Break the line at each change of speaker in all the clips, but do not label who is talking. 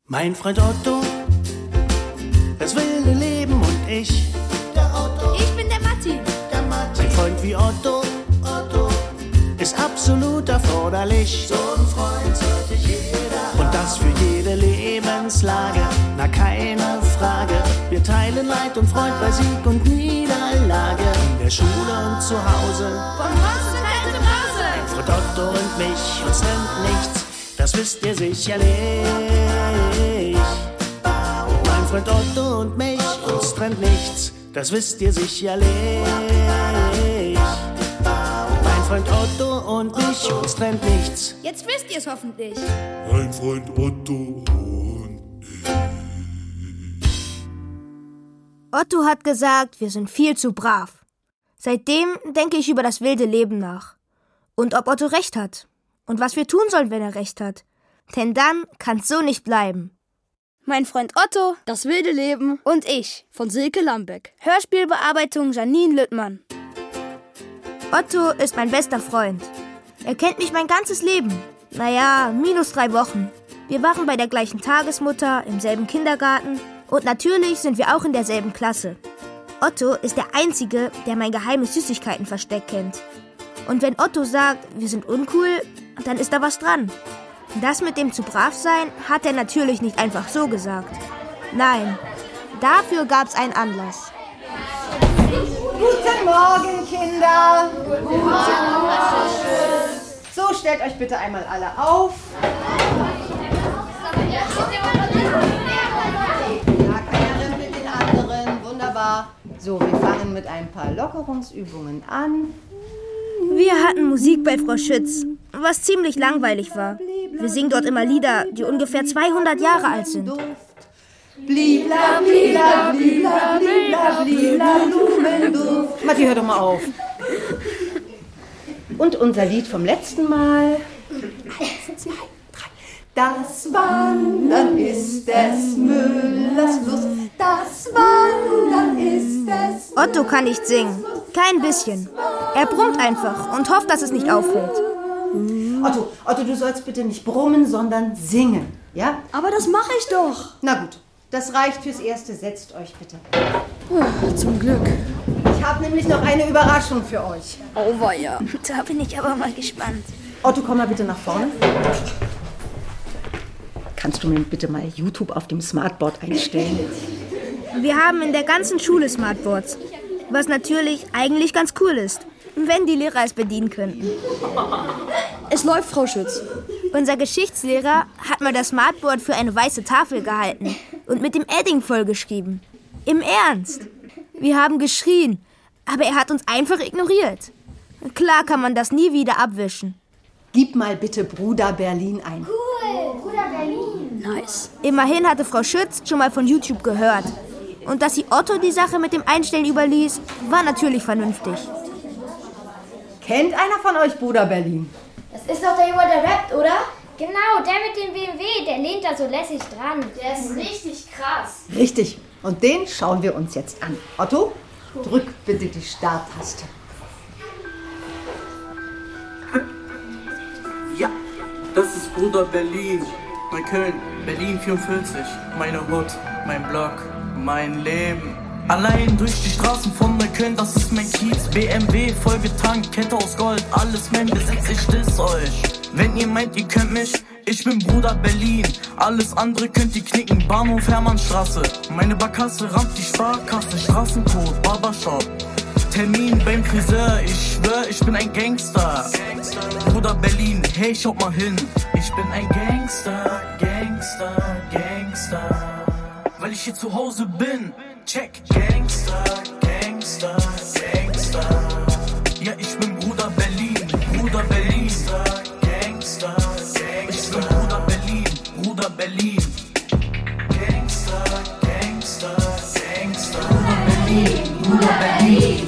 Mein Freund Otto, das wilde Leben und ich, der Otto.
Ich bin der Matti.
Ein Freund wie Otto, ist absolut erforderlich.
So ein Freund sollte jeder haben.
Und das für jede Lebenslage, na keine Frage. Wir teilen Leid und Freud bei Sieg und Niederlage. In der Schule und zu Hause.
Von Haus zu kalte Brause.
Mein Freund Otto und mich, uns trennt nichts, das wisst ihr sicherlich. Mein Freund Otto und mich, uns trennt nichts, das wisst ihr sicherlich. Mein Freund Otto und mich, uns trennt nichts.
Jetzt wisst ihr es hoffentlich.
Mein Freund Otto und ich.
Otto hat gesagt, wir sind viel zu brav. Seitdem denke ich über das wilde Leben nach. Und ob Otto recht hat. Und was wir tun sollen, wenn er recht hat. Denn dann kann's so nicht bleiben.
Mein Freund Otto, das wilde Leben und ich von Silke Lambeck. Hörspielbearbeitung Janine Lüttmann.
Otto ist mein bester Freund. Er kennt mich mein ganzes Leben. Naja, -3 Wochen. Wir waren bei der gleichen Tagesmutter, im selben Kindergarten und natürlich sind wir auch in derselben Klasse. Otto ist der Einzige, der mein geheimes Süßigkeitenversteck kennt. Und wenn Otto sagt, wir sind uncool, dann ist da was dran. Das mit dem zu brav sein, hat er natürlich nicht einfach so gesagt. Nein, dafür gab's einen Anlass.
Guten Morgen, Kinder. Guten Morgen. So, stellt euch bitte einmal alle auf. Ja, keiner rempelt den anderen. Wunderbar. So, wir fangen mit ein paar Lockerungsübungen an.
Wir hatten Musik bei Frau Schütz, was ziemlich langweilig war. Wir singen dort immer Lieder, die ungefähr 200 Jahre alt sind.
Blibla, blibla, blibla, blibla, blibla, Blumenduft. Matti, hör doch mal auf. Und unser Lied vom letzten Mal. 1, 2, 3. Das Wandern ist des Müllers Lust. Das Wandern ist des
Otto kann nicht singen. Kein bisschen. Er brummt einfach und hofft, dass es nicht auffällt.
Otto, du sollst bitte nicht brummen, sondern singen, ja?
Aber das mache ich doch.
Na gut, das reicht fürs Erste. Setzt euch bitte.
Zum Glück.
Ich habe nämlich noch eine Überraschung für euch.
Auweia.
Da bin ich aber mal gespannt.
Otto, komm mal bitte nach vorne. Kannst du mir bitte mal YouTube auf dem Smartboard einstellen?
Wir haben in der ganzen Schule Smartboards. Was natürlich eigentlich ganz cool ist, wenn die Lehrer es bedienen könnten.
Es läuft, Frau Schütz.
Unser Geschichtslehrer hat mal das Smartboard für eine weiße Tafel gehalten und mit dem Edding vollgeschrieben. Im Ernst. Wir haben geschrien, aber er hat uns einfach ignoriert. Klar kann man das nie wieder abwischen.
Gib mal bitte Bruder Berlin ein.
Cool, Bruder Berlin.
Nice.
Immerhin hatte Frau Schütz schon mal von YouTube gehört. Und dass sie Otto die Sache mit dem Einstellen überließ, war natürlich vernünftig.
Kennt einer von euch Bruder Berlin?
Das ist doch der Junge, der rappt, oder? Genau, der mit dem BMW, der lehnt da so lässig dran. Der ist richtig krass.
Richtig. Und den schauen wir uns jetzt an. Otto, drück bitte die Starttaste.
Ja, das ist Bruder Berlin. Neukölln, Berlin 44. Meine Hut, mein Block, mein Leben. Allein durch die Straßen von Neukölln, das ist mein Kiez. BMW, vollgetankt, Kette aus Gold, alles mein Besitz, ich diss euch. Wenn ihr meint, ihr könnt mich, ich bin Bruder Berlin. Alles andere könnt ihr knicken, Bahnhof Hermannstraße. Meine Barkasse rammt die Sparkasse, Straßencode, Barbershop. Termin beim Friseur, ich schwör, ich bin ein Gangster. Bruder Berlin, hey, schaut mal hin. Ich bin ein Gangster, Gangster, Gangster. Weil ich hier zu Hause bin. Check. Gangster, Gangster, Gangster. Ja, ich bin Bruder Berlin, Bruder Berlin. Gangster, Gangster. Ich bin Bruder Berlin, Bruder Berlin. Gangster, Gangster, Gangster. Bruder Berlin, Bruder Berlin.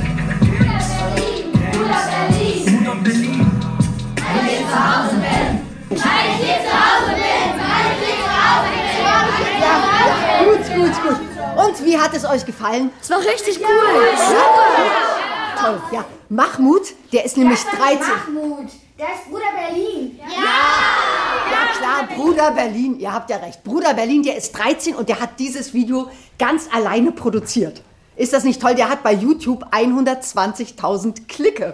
Bruder Berlin, Bruder Berlin. Weil ich zu Hause bin. Weil ich hier zu Hause bin. Weil ich hier zu Hause bin.
Ja, gut. Und wie hat es euch gefallen?
Es war richtig cool.
Toll, ja. Mahmoud, der ist nämlich 13.
Mahmoud, Der ist Bruder Berlin.
Ja klar, Bruder Berlin, ihr habt ja recht. Bruder Berlin, der ist 13 und der hat dieses Video ganz alleine produziert. Ist das nicht toll? Der hat bei YouTube 120.000 Klicke.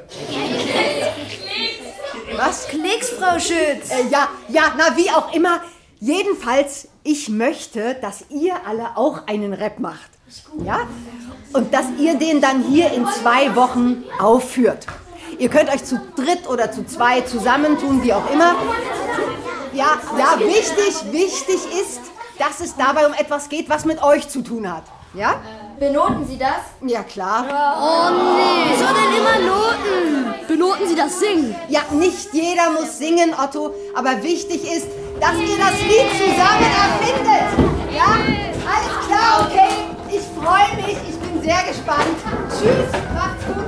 Was?
Klicks, Frau Schütz.
Ja, na wie auch immer. Jedenfalls, ich möchte, dass ihr alle auch einen Rap macht. Ja? Und dass ihr den dann hier in 2 Wochen aufführt. Ihr könnt euch zu dritt oder zu 2 zusammentun, wie auch immer. Ja, wichtig ist, dass es dabei um etwas geht, was mit euch zu tun hat. Ja?
Benoten Sie das?
Ja, klar.
Oh nee. Wieso denn immer Noten? Benoten Sie das Singen?
Ja, nicht jeder muss singen, Otto. Aber wichtig ist, dass ihr das Lied zusammen erfindet. Ja? Alles klar, okay? Ich freue mich. Ich bin sehr gespannt. Tschüss. Macht's gut.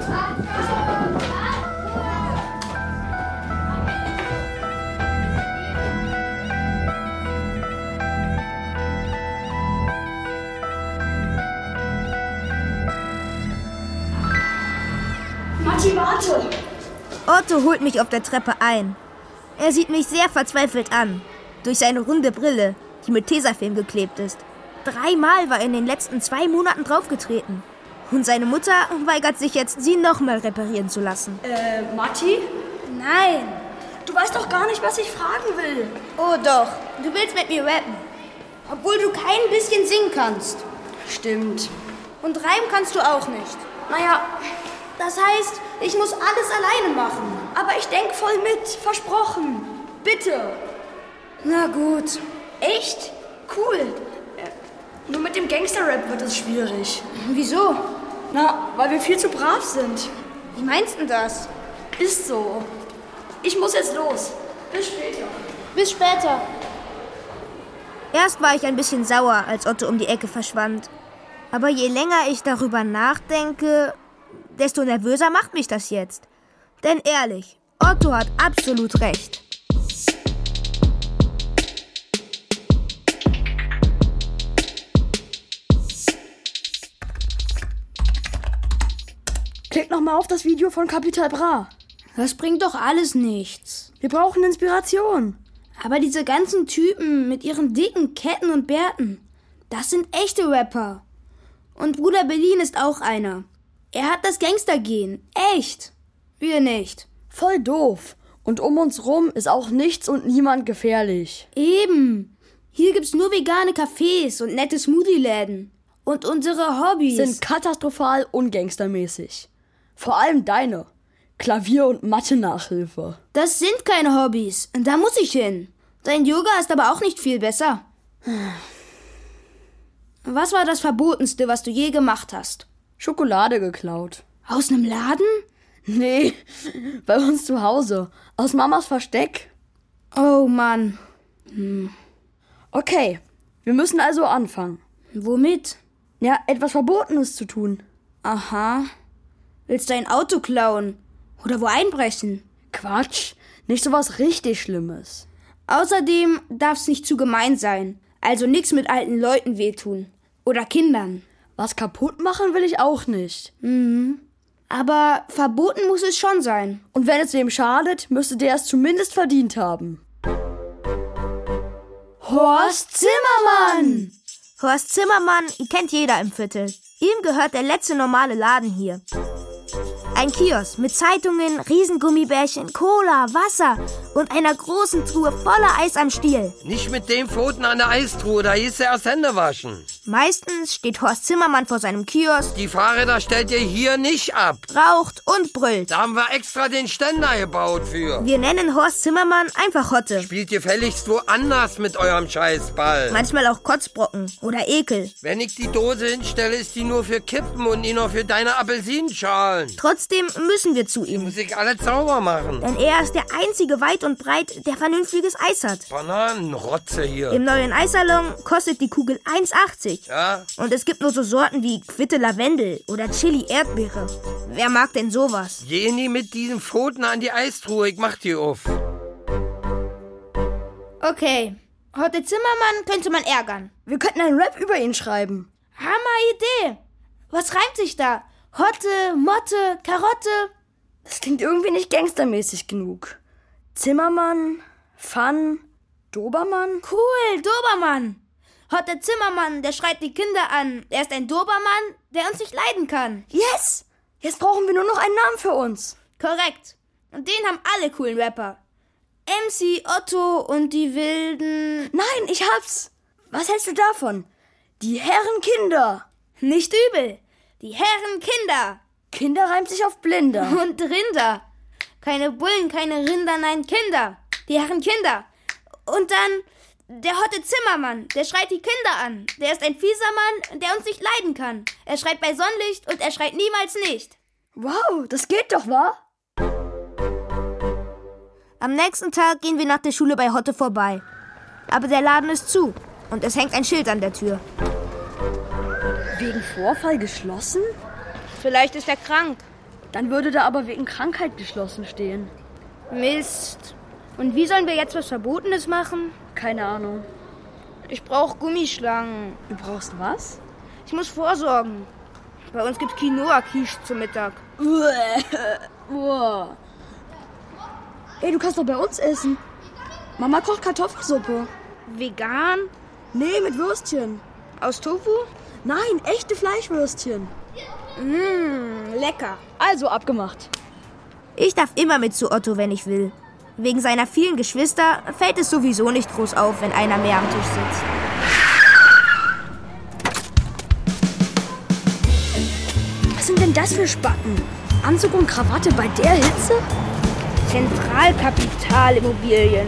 Matti, warte!
Otto holt mich auf der Treppe ein. Er sieht mich sehr verzweifelt an. Durch seine runde Brille, die mit Tesafilm geklebt ist. 3-mal war er in den letzten 2 Monaten draufgetreten. Und seine Mutter weigert sich jetzt, sie nochmal reparieren zu lassen.
Matti? Nein. Du weißt doch gar nicht, was ich fragen will.
Oh doch, du willst mit mir rappen. Obwohl du kein bisschen singen kannst.
Stimmt.
Und reimen kannst du auch nicht.
Naja, das heißt, ich muss alles alleine machen. Aber ich denk voll mit, versprochen. Bitte. Na gut. Echt? Cool. Nur mit dem Gangster-Rap wird es schwierig.
Wieso?
Na, weil wir viel zu brav sind.
Wie meinst du das?
Ist so. Ich muss jetzt los. Bis später.
Bis später. Erst war ich ein bisschen sauer, als Otto um die Ecke verschwand. Aber je länger ich darüber nachdenke, desto nervöser macht mich das jetzt. Denn ehrlich, Otto hat absolut recht.
Klick nochmal auf das Video von Capital Bra.
Das bringt doch alles nichts.
Wir brauchen Inspiration.
Aber diese ganzen Typen mit ihren dicken Ketten und Bärten, das sind echte Rapper. Und Bruder Berlin ist auch einer. Er hat das Gangstergehen. Echt. Wir nicht.
Voll doof. Und um uns rum ist auch nichts und niemand gefährlich.
Eben. Hier gibt's nur vegane Cafés und nette Smoothie-Läden. Und unsere Hobbys
sind katastrophal ungangstermäßig. Vor allem deine. Klavier- und Mathe-Nachhilfe.
Das sind keine Hobbys. Da muss ich hin. Dein Yoga ist aber auch nicht viel besser. Was war das Verbotenste, was du je gemacht hast?
Schokolade geklaut.
Aus einem Laden?
Nee, bei uns zu Hause. Aus Mamas Versteck.
Oh Mann.
Okay, wir müssen also anfangen.
Womit?
Ja, etwas Verbotenes zu tun.
Aha. Willst du ein Auto klauen? Oder wo einbrechen?
Quatsch, nicht sowas richtig Schlimmes.
Außerdem darf's nicht zu gemein sein. Also nichts mit alten Leuten wehtun. Oder Kindern.
Was kaputt machen will ich auch nicht.
Aber verboten muss es schon sein.
Und wenn es wem schadet, müsste der es zumindest verdient haben.
Horst Zimmermann! Horst Zimmermann kennt jeder im Viertel. Ihm gehört der letzte normale Laden hier. Ein Kiosk mit Zeitungen, Riesengummibärchen, Cola, Wasser und einer großen Truhe voller Eis am Stiel.
Nicht mit dem Pfoten an der Eistruhe, da hieß er erst Hände waschen.
Meistens steht Horst Zimmermann vor seinem Kiosk.
Die Fahrräder stellt ihr hier nicht ab.
Raucht und brüllt.
Da haben wir extra den Ständer gebaut für.
Wir nennen Horst Zimmermann einfach Hotte.
Spielt ihr gefälligst woanders mit eurem Scheißball.
Manchmal auch Kotzbrocken oder Ekel.
Wenn ich die Dose hinstelle, ist die nur für Kippen und nicht nur für deine Apfelsinenschalen.
Trotzdem müssen wir zu ihm.
Muss ich alles sauber machen.
Denn er ist der einzige weit und breit, der vernünftiges Eis hat.
Bananenrotze hier.
Im neuen Eissalon kostet die Kugel 1,80.
Ja?
Und es gibt nur so Sorten wie Quitte Lavendel oder Chili Erdbeere. Wer mag denn sowas?
Geh nie mit diesen Pfoten an die Eistruhe, ich mach die auf.
Okay, Hotte Zimmermann könnte man ärgern.
Wir könnten einen Rap über ihn schreiben.
Hammer Idee. Was reimt sich da? Hotte, Motte, Karotte?
Das klingt irgendwie nicht gangstermäßig genug. Zimmermann, Pfann, Dobermann?
Cool, Dobermann. Der Zimmermann, der schreit die Kinder an. Er ist ein Dobermann, der uns nicht leiden kann.
Yes! Jetzt brauchen wir nur noch einen Namen für uns.
Korrekt. Und den haben alle coolen Rapper. MC, Otto und die Wilden...
Nein, ich hab's. Was hältst du davon? Die Herrenkinder.
Nicht übel. Die Herrenkinder.
Kinder reimt sich auf Blinder.
Und Rinder. Keine Bullen, keine Rinder, nein, Kinder. Die Herrenkinder. Und dann der Hotte Zimmermann, der schreit die Kinder an. Der ist ein fieser Mann, der uns nicht leiden kann. Er schreit bei Sonnenlicht und er schreit niemals nicht.
Wow, das geht doch, wa?
Am nächsten Tag gehen wir nach der Schule bei Hotte vorbei. Aber der Laden ist zu und es hängt ein Schild an der Tür.
Wegen Vorfall geschlossen?
Vielleicht ist er krank.
Dann würde da aber wegen Krankheit geschlossen stehen.
Mist. Und wie sollen wir jetzt was Verbotenes machen?
Keine Ahnung.
Ich brauche Gummischlangen.
Du brauchst was?
Ich muss vorsorgen. Bei uns gibt's Quinoa-Quiche zum Mittag.
Uah. Ey, du kannst doch bei uns essen. Mama kocht Kartoffelsuppe.
Vegan?
Nee, mit Würstchen.
Aus Tofu?
Nein, echte Fleischwürstchen.
Lecker.
Also abgemacht.
Ich darf immer mit zu Otto, wenn ich will. Wegen seiner vielen Geschwister fällt es sowieso nicht groß auf, wenn einer mehr am Tisch sitzt.
Was sind denn das für Spacken? Anzug und Krawatte bei der Hitze?
Zentralkapitalimmobilien.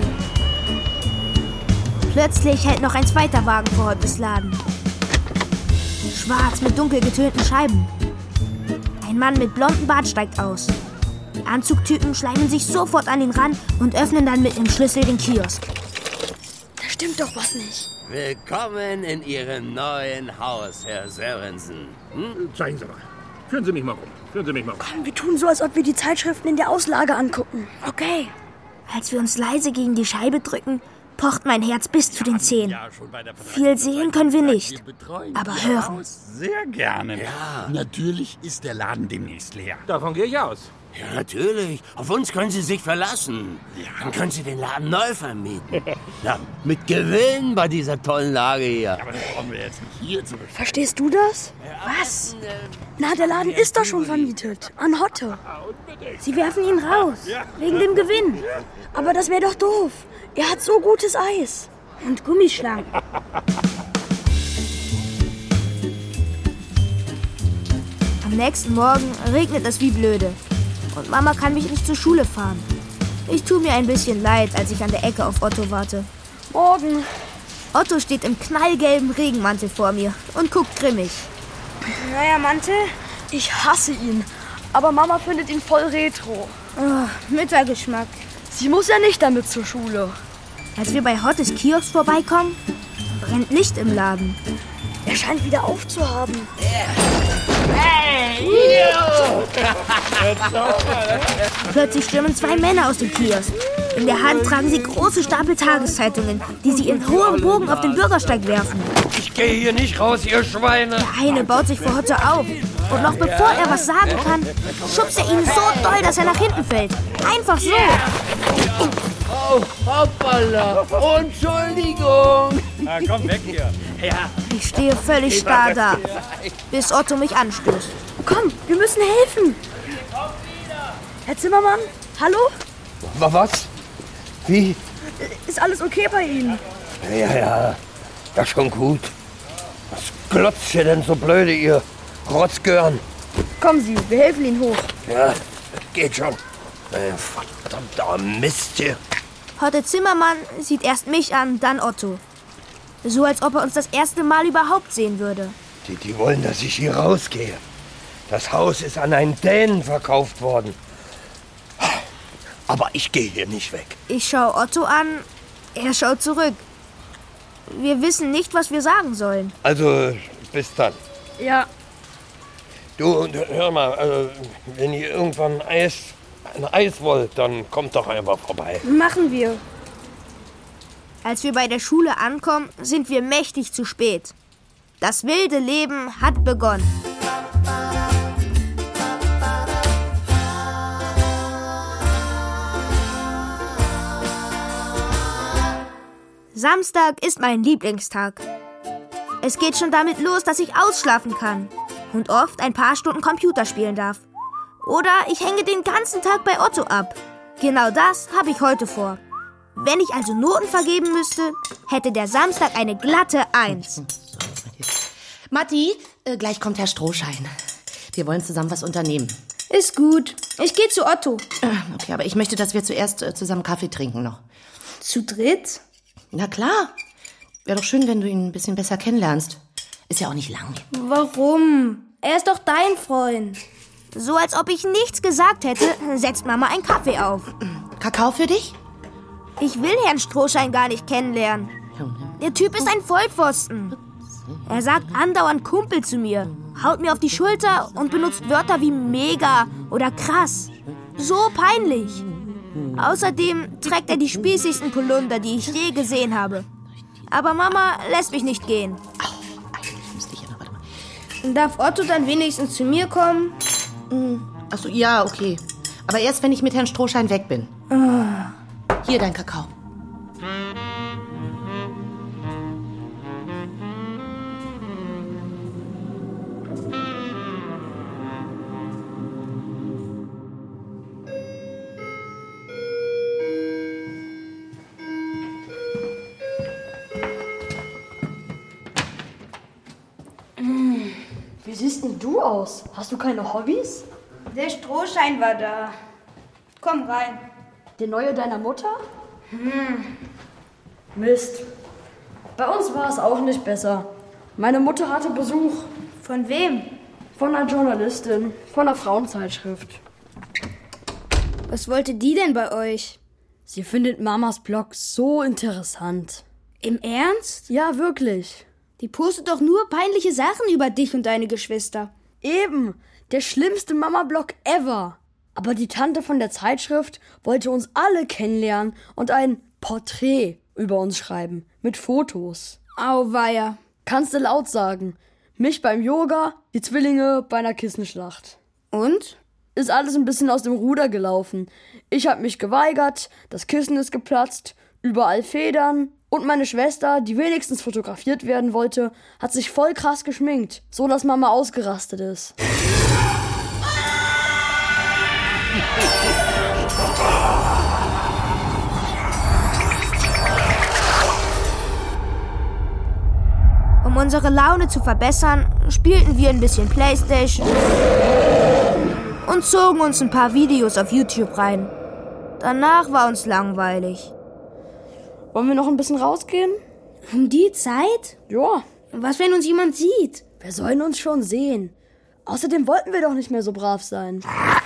Plötzlich hält noch ein zweiter Wagen vor Hottes Laden. Schwarz mit dunkel getönten Scheiben. Ein Mann mit blondem Bart steigt aus. Die Anzugtypen schleimen sich sofort an ihn ran und öffnen dann mit dem Schlüssel den Kiosk.
Da stimmt doch was nicht.
Willkommen in Ihrem neuen Haus, Herr Sörensen.
Zeigen Sie mal. Führen Sie mich mal rum.
Komm, wir tun so, als ob wir die Zeitschriften in der Auslage angucken.
Okay. Als wir uns leise gegen die Scheibe drücken, pocht mein Herz bis zu den Zehen. Viel sehen können wir nicht, aber hören.
Sehr gerne.
Ja.
Natürlich ist der Laden demnächst leer.
Davon gehe ich aus.
Ja, natürlich. Auf uns können Sie sich verlassen. Dann können Sie den Laden neu vermieten. Ja, mit Gewinn bei dieser tollen Lage hier.
Aber das brauchen wir jetzt nicht hier zu besprechen.
Verstehst du das?
Was?
Na, der Laden ist doch schon vermietet. An Hotte.
Sie werfen ihn raus. Wegen dem Gewinn.
Aber das wäre doch doof. Er hat so gutes Eis.
Und Gummischlangen. Am nächsten Morgen regnet es wie blöde. Und Mama kann mich nicht zur Schule fahren. Ich tue mir ein bisschen leid, als ich an der Ecke auf Otto warte.
Morgen.
Otto steht im knallgelben Regenmantel vor mir und guckt grimmig. Neuer Mantel?
Ich hasse ihn. Aber Mama findet ihn voll retro.
Oh, Müttergeschmack.
Sie muss ja nicht damit zur Schule.
Als wir bei Hottes Kiosk vorbeikommen, brennt Licht im Laden.
Er scheint wieder aufzuhaben.
Hey!
Plötzlich stürmen zwei Männer aus dem Kiosk. In der Hand tragen sie große Stapel Tageszeitungen, die sie in hohem Bogen auf den Bürgersteig werfen.
Ich gehe hier nicht raus, ihr Schweine!
Der eine baut sich vor Hotte auf. Und noch bevor er was sagen kann, schubst er ihn so doll, dass er nach hinten fällt. Einfach so.
Oh, hoppala. Entschuldigung.
Na, komm weg hier. Ja.
Ich stehe völlig starr da, bis Otto mich anstößt.
Komm, wir müssen helfen. Herr Zimmermann, hallo?
Was? Wie?
Ist alles okay bei Ihnen?
Ja, schon gut. Was glotzt ihr denn so blöde, ihr Rotzgören?
Kommen Sie, wir helfen Ihnen hoch.
Ja, geht schon. Verdammter Mist hier.
Hotte Zimmermann sieht erst mich an, dann Otto. So, als ob er uns das erste Mal überhaupt sehen würde.
Die wollen, dass ich hier rausgehe. Das Haus ist an einen Dänen verkauft worden. Aber ich gehe hier nicht weg.
Ich schaue Otto an, er schaut zurück. Wir wissen nicht, was wir sagen sollen.
Also, bis dann.
Ja.
Du, hör mal, wenn ihr irgendwann ein Eis wollt, dann kommt doch einfach vorbei.
Machen wir. Als wir bei der Schule ankommen, sind wir mächtig zu spät. Das wilde Leben hat begonnen. Samstag ist mein Lieblingstag. Es geht schon damit los, dass ich ausschlafen kann und oft ein paar Stunden Computer spielen darf. Oder ich hänge den ganzen Tag bei Otto ab. Genau das habe ich heute vor. Wenn ich also Noten vergeben müsste, hätte der Samstag eine glatte 1.
Matti, gleich kommt Herr Strohschein. Wir wollen zusammen was unternehmen.
Ist gut. Ich gehe zu Otto.
Okay, aber ich möchte, dass wir zuerst zusammen Kaffee trinken noch.
Zu dritt?
Na klar. Wäre doch schön, wenn du ihn ein bisschen besser kennenlernst. Ist ja auch nicht lang.
Warum? Er ist doch dein Freund.
So als ob ich nichts gesagt hätte, setzt Mama einen Kaffee auf.
Kakao für dich?
Ich will Herrn Strohschein gar nicht kennenlernen. Der Typ ist ein Vollpfosten. Er sagt andauernd Kumpel zu mir, haut mir auf die Schulter und benutzt Wörter wie mega oder krass. So peinlich. Außerdem trägt er die spießigsten Polunder, die ich je gesehen habe. Aber Mama lässt mich nicht gehen.
Darf Otto dann wenigstens zu mir kommen?
Achso, ja, okay. Aber erst, wenn ich mit Herrn Strohschein weg bin. Hier dein Kakao.
Wie siehst denn du aus? Hast du keine Hobbys?
Der Strohschein war da. Komm rein.
Der neue deiner Mutter? Mist. Bei uns war es auch nicht besser. Meine Mutter hatte Besuch.
Von wem?
Von einer Journalistin. Von einer Frauenzeitschrift.
Was wollte die denn bei euch?
Sie findet Mamas Blog so interessant.
Im Ernst?
Ja, wirklich.
Die postet doch nur peinliche Sachen über dich und deine Geschwister.
Eben. Der schlimmste Mama-Blog ever. Aber die Tante von der Zeitschrift wollte uns alle kennenlernen und ein Porträt über uns schreiben. Mit Fotos.
Auweia.
Kannst du laut sagen. Mich beim Yoga, die Zwillinge bei einer Kissenschlacht.
Und?
Ist alles ein bisschen aus dem Ruder gelaufen. Ich habe mich geweigert, das Kissen ist geplatzt, überall Federn. Und meine Schwester, die wenigstens fotografiert werden wollte, hat sich voll krass geschminkt, so dass Mama ausgerastet ist.
Um unsere Laune zu verbessern, spielten wir ein bisschen Playstation und zogen uns ein paar Videos auf YouTube rein. Danach war uns langweilig.
Wollen wir noch ein bisschen rausgehen?
Um die Zeit?
Ja.
Was, wenn uns jemand sieht?
Wer soll uns schon sehen? Außerdem wollten wir doch nicht mehr so brav sein.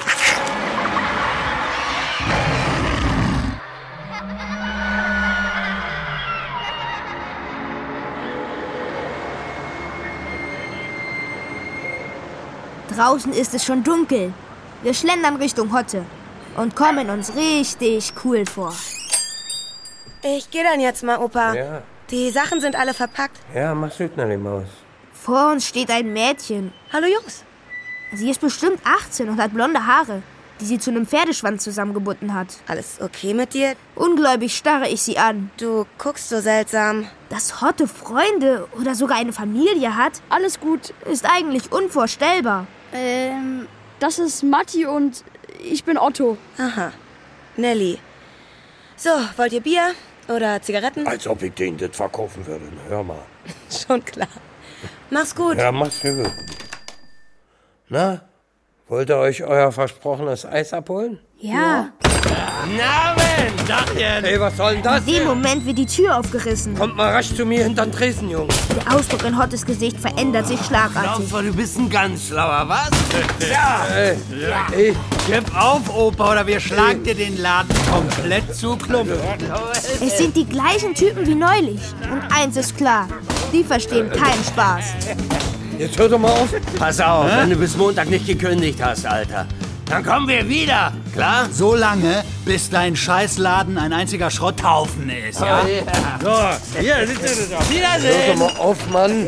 Draußen ist es schon dunkel. Wir schlendern Richtung Hotte und kommen uns richtig cool vor.
Ich gehe dann jetzt mal, Opa.
Ja.
Die Sachen sind alle verpackt.
Ja, mach Südner die Maus.
Vor uns steht ein Mädchen.
Hallo, Jungs.
Sie ist bestimmt 18 und hat blonde Haare, die sie zu einem Pferdeschwanz zusammengebunden hat.
Alles okay mit dir?
Ungläubig starre ich sie an.
Du guckst so seltsam.
Dass Hotte Freunde oder sogar eine Familie hat,
alles gut,
ist eigentlich unvorstellbar.
Das ist Matti und ich bin Otto.
Aha. Nelly. So, wollt ihr Bier oder Zigaretten?
Als ob ich denen das verkaufen würde. Hör mal.
Schon klar. Mach's gut.
Ja, mach's gut. Na, wollt ihr euch euer versprochenes Eis abholen?
Ja.
Na, Mensch, Dachchen. Hey, was soll denn das?
In dem Moment wird die Tür aufgerissen.
Kommt mal rasch zu mir hinter den Tresen, Junge.
Der Ausdruck in Hottes Gesicht verändert sich schlagartig.
Glaubst du bist ein ganz schlauer, was?
Ja. Hey. Gib auf, Opa, oder wir schlagen dir den Laden komplett zu Klump.
Es sind die gleichen Typen wie neulich. Und eins ist klar, die verstehen keinen Spaß.
Jetzt hör doch mal auf.
Pass auf, wenn du bis Montag nicht gekündigt hast, Alter. Dann kommen wir wieder, klar?
So lange, bis dein Scheißladen ein einziger Schrotthaufen ist, ja?
So, hier, sitzt du doch. Wiedersehen.
Hör doch mal auf, Mann.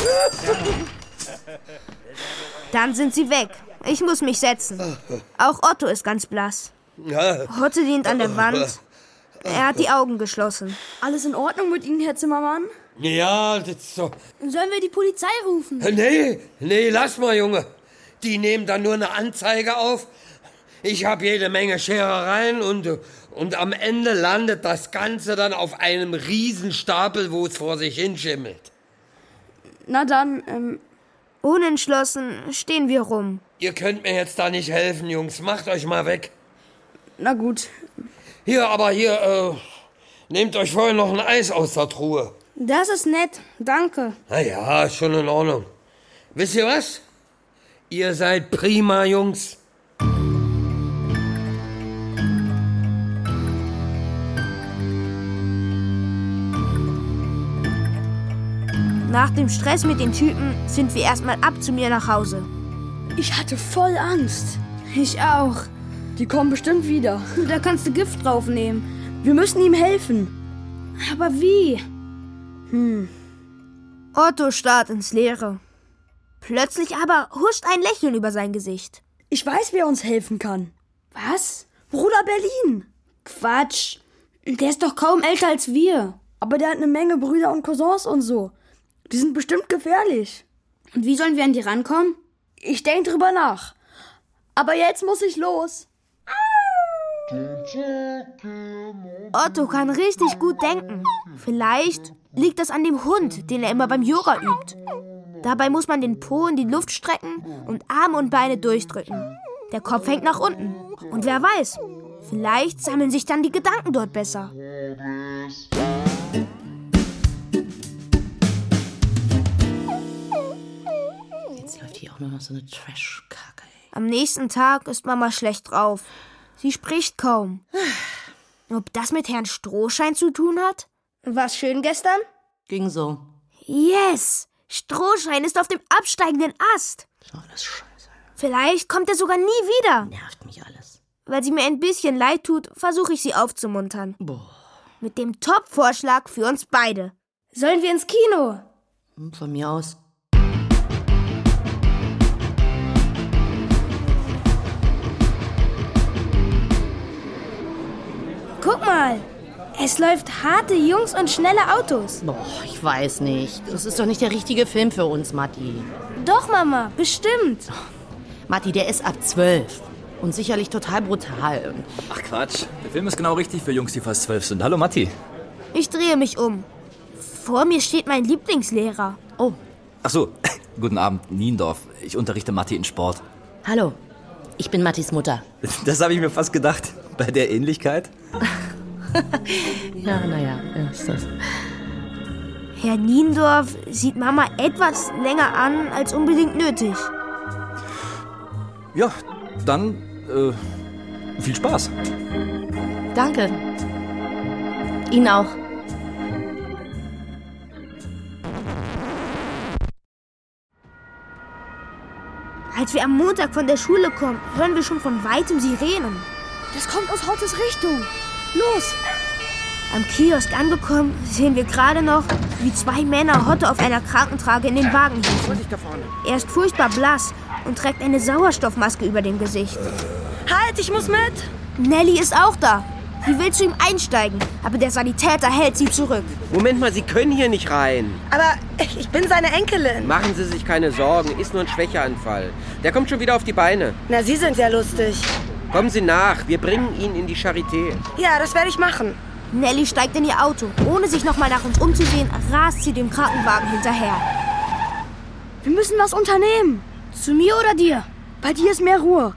Dann sind sie weg. Ich muss mich setzen. Auch Otto ist ganz blass. Hotte lehnt an der Wand, Er hat die Augen geschlossen.
Alles in Ordnung mit Ihnen, Herr Zimmermann?
Ja, das ist so.
Sollen wir die Polizei rufen?
Nee, lass mal, Junge. Die nehmen dann nur eine Anzeige auf. Ich habe jede Menge Scherereien und am Ende landet das Ganze dann auf einem Riesenstapel, wo es vor sich hinschimmelt.
Na dann,
Unentschlossen stehen wir rum.
Ihr könnt mir jetzt da nicht helfen, Jungs. Macht euch mal weg.
Na gut.
Hier, nehmt euch vorher noch ein Eis aus der Truhe.
Das ist nett, danke.
Na ja, ist schon in Ordnung. Wisst ihr was? Ihr seid prima, Jungs.
Nach dem Stress mit den Typen sind wir erstmal ab zu mir nach Hause.
Ich hatte voll Angst.
Ich auch.
Die kommen bestimmt wieder.
Da kannst du Gift draufnehmen.
Wir müssen ihm helfen.
Aber wie?
Otto starrt ins Leere. Plötzlich aber huscht ein Lächeln über sein Gesicht.
Ich weiß, wer uns helfen kann.
Was?
Bruder Berlin.
Quatsch. Der ist doch kaum älter als wir.
Aber der hat eine Menge Brüder und Cousins und so. Die sind bestimmt gefährlich.
Und wie sollen wir an die rankommen?
Ich denke drüber nach. Aber jetzt muss ich los.
Otto kann richtig gut denken. Vielleicht liegt das an dem Hund, den er immer beim Yoga übt. Dabei muss man den Po in die Luft strecken und Arme und Beine durchdrücken. Der Kopf hängt nach unten. Und wer weiß, vielleicht sammeln sich dann die Gedanken dort besser.
Jetzt läuft hier auch nur noch so eine Trash-Kacke.
Am nächsten Tag ist Mama schlecht drauf. Sie spricht kaum. Ob das mit Herrn Strohschein zu tun hat?
War's schön gestern?
Ging so.
Yes! Strohschein ist auf dem absteigenden Ast.
So, das ist scheiße.
Vielleicht kommt er sogar nie wieder.
Nervt mich alles.
Weil sie mir ein bisschen leid tut, versuche ich sie aufzumuntern.
Boah.
Mit dem Top-Vorschlag für uns beide.
Sollen wir ins Kino?
Von mir aus.
Guck mal, es läuft harte Jungs und schnelle Autos.
Boah, ich weiß nicht. Das ist doch nicht der richtige Film für uns, Matti.
Doch, Mama, bestimmt.
Matti, der ist ab 12 und sicherlich total brutal.
Ach Quatsch, der Film ist genau richtig für Jungs, die fast 12 sind. Hallo Matti.
Ich drehe mich um. Vor mir steht mein Lieblingslehrer.
Oh.
Ach so, guten Abend, Niendorf. Ich unterrichte Matti in Sport.
Hallo, ich bin Mattis Mutter.
Das habe ich mir fast gedacht, bei der Ähnlichkeit.
Ja, ist das.
Herr Niendorf sieht Mama etwas länger an, als unbedingt nötig.
Ja, dann viel Spaß.
Danke. Ihnen auch.
Als wir am Montag von der Schule kommen, hören wir schon von weitem Sirenen.
Das kommt aus Hottes Richtung. Los!
Am Kiosk angekommen, sehen wir gerade noch, wie 2 Männer Hotte auf einer Krankentrage in den Wagen hieven. Er ist furchtbar blass und trägt eine Sauerstoffmaske über dem Gesicht.
Halt, ich muss mit!
Nelly ist auch da. Sie will zu ihm einsteigen, aber der Sanitäter hält sie zurück.
Moment mal, Sie können hier nicht rein.
Aber ich bin seine Enkelin.
Machen Sie sich keine Sorgen, ist nur ein Schwächeanfall. Der kommt schon wieder auf die Beine.
Na, Sie sind ja lustig.
Kommen Sie nach, wir bringen ihn in die Charité.
Ja, das werde ich machen.
Nelly steigt in ihr Auto. Ohne sich nochmal nach uns umzusehen, rast sie dem Krankenwagen hinterher.
Wir müssen was unternehmen.
Zu mir oder dir?
Bei dir ist mehr Ruhe.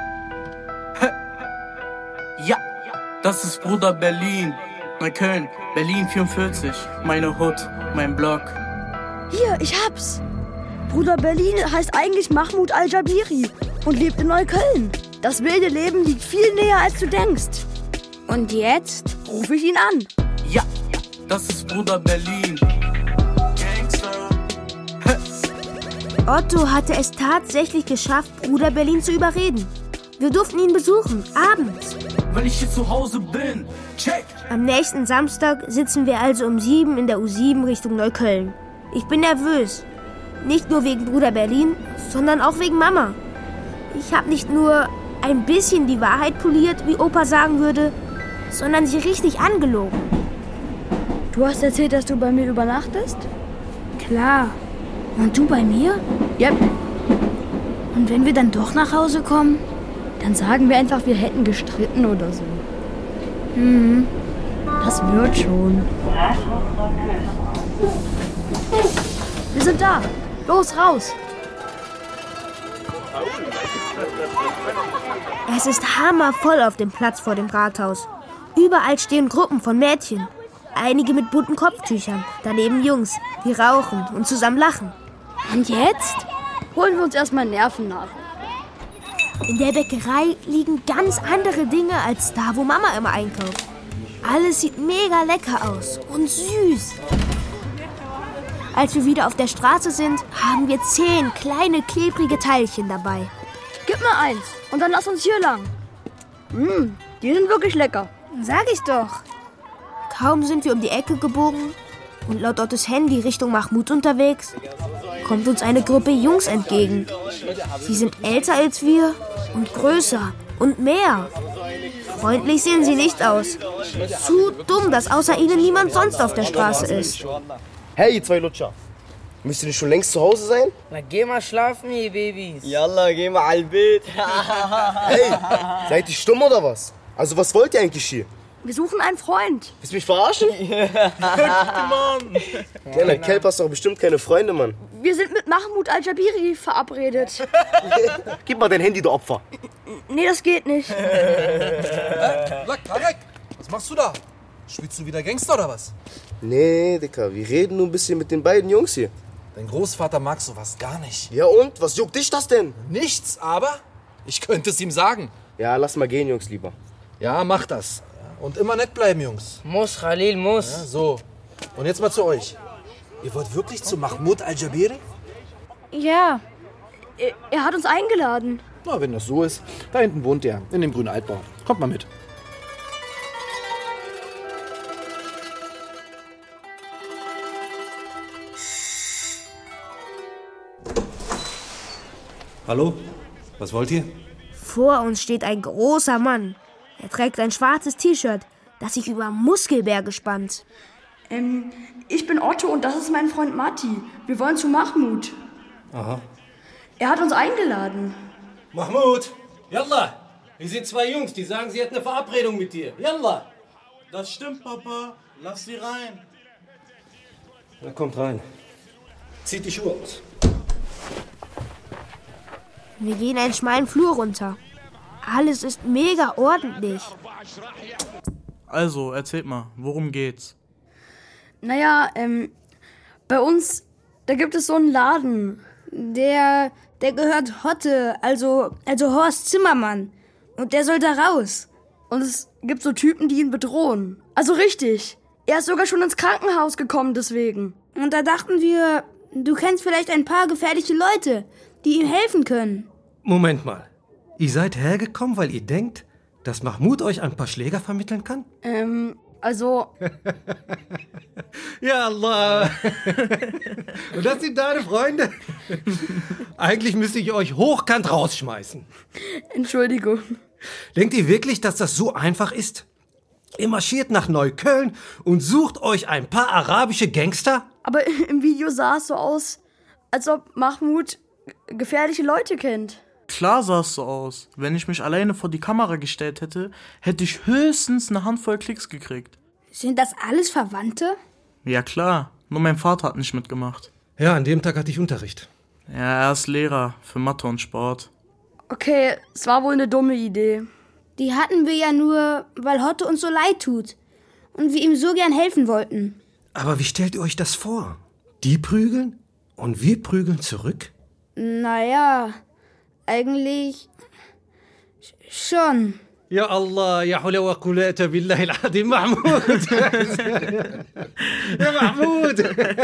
Ja, das ist Bruder Berlin. Neukölln, Berlin 44. Meine Hut, mein Block.
Hier, ich hab's. Bruder Berlin heißt eigentlich Mahmoud Al-Jabiri und lebt in Neukölln. Das wilde Leben liegt viel näher, als du denkst.
Und jetzt?
Rufe ich ihn an.
Ja, das ist Bruder Berlin. Gangster.
Otto hatte es tatsächlich geschafft, Bruder Berlin zu überreden. Wir durften ihn besuchen, abends.
Weil ich hier zu Hause bin. Check.
Am nächsten Samstag sitzen wir also um 7 in der U7 Richtung Neukölln. Ich bin nervös. Nicht nur wegen Bruder Berlin, sondern auch wegen Mama. Ich habe nicht nur ein bisschen die Wahrheit poliert, wie Opa sagen würde. sondern sie richtig angelogen.
Du hast erzählt, dass du bei mir übernachtest?
Klar. Und du bei mir?
Yep.
Und wenn wir dann doch nach Hause kommen?
Dann sagen wir einfach, wir hätten gestritten oder so. Das wird schon. Wir sind da. Los, raus.
Es ist hammervoll auf dem Platz vor dem Rathaus. Überall stehen Gruppen von Mädchen. Einige mit bunten Kopftüchern, daneben Jungs, die rauchen und zusammen lachen.
Und jetzt holen wir uns erstmal Nerven nach.
In der Bäckerei liegen ganz andere Dinge als da, wo Mama immer einkauft. Alles sieht mega lecker aus und süß. Als wir wieder auf der Straße sind, haben wir 10 kleine, klebrige Teilchen dabei.
Gib mir eins und dann lass uns hier lang. Die sind wirklich lecker.
Sag ich doch.
Kaum sind wir um die Ecke gebogen und laut Ottes Handy Richtung Mahmud unterwegs, kommt uns eine Gruppe Jungs entgegen. Sie sind älter als wir und größer und mehr. Freundlich sehen sie nicht aus. Zu dumm, dass außer ihnen niemand sonst auf der Straße ist.
Hey, ihr zwei Lutscher. Müsst ihr nicht schon längst zu Hause sein?
Na, geh mal schlafen, ihr Babys.
Yalla, geh mal al Bett. Hey, seid ihr stumm oder was? Also, was wollt ihr eigentlich hier?
Wir suchen einen Freund.
Willst du mich verarschen?
Mann.
Kleiner Kelp, hast doch bestimmt keine Freunde, Mann.
Wir sind mit Mahmud Al-Jabiri verabredet.
Gib mal dein Handy, du Opfer.
Nee, das geht nicht.
Tarek, was machst du da? Spielst du wieder Gangster oder was?
Nee, Dicker, wir reden nur ein bisschen mit den beiden Jungs hier.
Dein Großvater mag sowas gar nicht.
Ja und? Was juckt dich das denn?
Nichts, aber ich könnte es ihm sagen.
Ja, lass mal gehen, Jungs, lieber.
Ja, mach das. Und immer nett bleiben, Jungs.
Muss, Khalil, muss.
Ja, so. Und jetzt mal zu euch. Ihr wollt wirklich zu Mahmud Al-Jabiri?
Ja. Er hat uns eingeladen.
Na, wenn das so ist. Da hinten wohnt er, in dem grünen Altbau. Kommt mal mit.
Hallo? Was wollt ihr?
Vor uns steht ein großer Mann. Er trägt ein schwarzes T-Shirt, das sich über Muskelberge spannt.
Ich bin Otto und das ist mein Freund Matti. Wir wollen zu Mahmud.
Aha.
Er hat uns eingeladen.
Mahmud, yalla. Wir sind 2 Jungs, die sagen, sie hätten eine Verabredung mit dir. Yalla.
Das stimmt, Papa. Lass sie rein.
Na, kommt rein. Zieht die Schuhe aus.
Wir gehen einen schmalen Flur runter. Alles ist mega ordentlich.
Also, erzählt mal, worum geht's?
Naja, bei uns, da gibt es so einen Laden.
Der gehört Hotte, also Horst Zimmermann. Und der soll da raus.
Und es gibt so Typen, die ihn bedrohen. Also richtig. Er ist sogar schon ins Krankenhaus gekommen deswegen.
Und da dachten wir, du kennst vielleicht ein paar gefährliche Leute, die ihm helfen können.
Moment mal. Ihr seid hergekommen, weil ihr denkt, dass Mahmud euch ein paar Schläger vermitteln kann?
Also...
Ja, Allah. Und das sind deine Freunde? Eigentlich müsste ich euch hochkant rausschmeißen.
Entschuldigung.
Denkt ihr wirklich, dass das so einfach ist? Ihr marschiert nach Neukölln und sucht euch ein paar arabische Gangster?
Aber im Video sah es so aus, als ob Mahmud gefährliche Leute kennt.
Klar sah es so aus. Wenn ich mich alleine vor die Kamera gestellt hätte, hätte ich höchstens eine Handvoll Klicks gekriegt.
Sind das alles Verwandte?
Ja klar, nur mein Vater hat nicht mitgemacht.
Ja, an dem Tag hatte ich Unterricht.
Ja, er ist Lehrer für Mathe und Sport.
Okay, es war wohl eine dumme Idee.
Die hatten wir ja nur, weil Hotte uns so leid tut. Und wir ihm so gern helfen wollten.
Aber wie stellt ihr euch das vor? Die prügeln und wir prügeln zurück?
Naja, eigentlich schon.
Ja Allah, ya hawla wa quwwata billahi al-azim, Mahmud. Ja, Mahmud.